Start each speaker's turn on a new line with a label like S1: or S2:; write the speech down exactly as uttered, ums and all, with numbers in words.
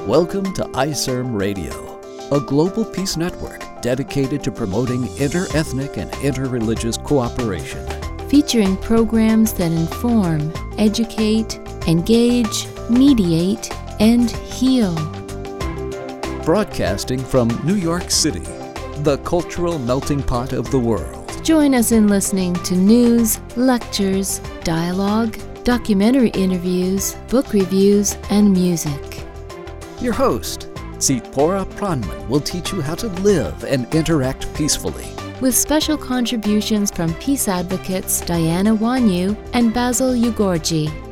S1: Welcome to I C E R M Radio, a global peace network dedicated to promoting inter-ethnic and inter-religious cooperation.
S2: Featuring programs that inform, educate, engage, mediate, and heal.
S1: Broadcasting from New York City, the cultural melting pot of the world.
S2: Join us in listening to news, lectures, dialogue, documentary interviews, book reviews, and music.
S1: Your host, Zipporah Pronman, will teach you how to live and interact peacefully.
S2: With special contributions from peace advocates Diana Wanyu and Basil Ugorji.